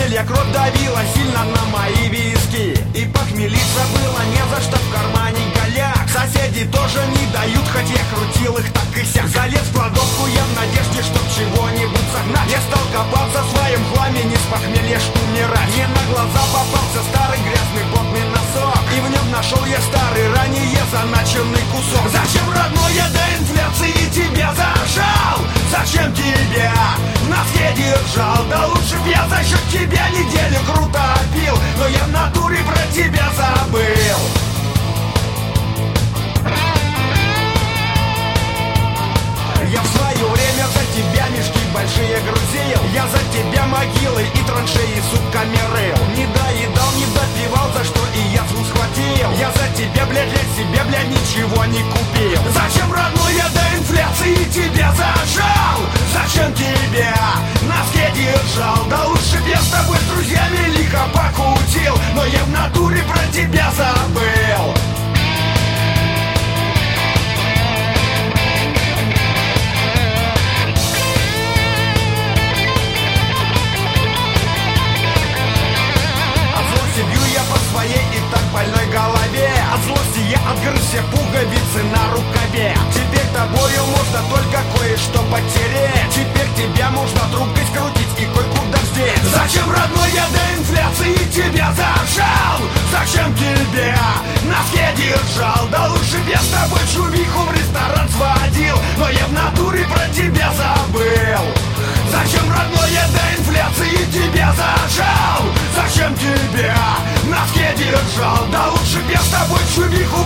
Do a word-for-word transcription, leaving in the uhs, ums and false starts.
похмелья кровь давила сильно на мои виски. И похмелиться было не за что, в кармане голяк. Соседи тоже не дают, хоть я крутил их так и сяк. Залез в кладовку я в надежде, чтоб чего-нибудь согнать. Я стал копаться в своем хламе, не с похмелья ж умирать. Мне на глаза попался старый грязный потный носок, и в нем нашел я старый, ранее заначенный кусок. Зачем, родной, я до инфляции тебя зажал? Зачем тебя на носке держал? Да лучше б я за счет тебя неделю круто пил, но я в натуре про тебя забыл. Я в свое время за тебя мешки большие грузил, я за тебя могилы и траншеи сутками рыл. Не доедал, не допивал, за что и язву схватил. Я за тебя, блядь, для себя, блядь, ничего не купил. Зачем, родной, я до инфляции тебя зажал? Зачем тебя на носке держал? Да лучше б я с тобой с друзьями лихо покутил, но я в натуре про тебя забыл. Бью я по своей и так больной голове. От злости я отгрыз все пуговицы на рукаве. Теперь тобою можно только кое-что потереть. Теперь тебя можно трубкой скрутить и кое-куда вздеть. Зачем, родной, я до инфляции тебя зажал? Зачем тебя на носке держал? Да лучше б я с тобой чувиху в ресторан сводил, но я в натуре про тебя забыл. Зачем, родной, я до инфляции тебя зажал? Зачем тебя на носке держал? Да лучше б я с тобой чувиху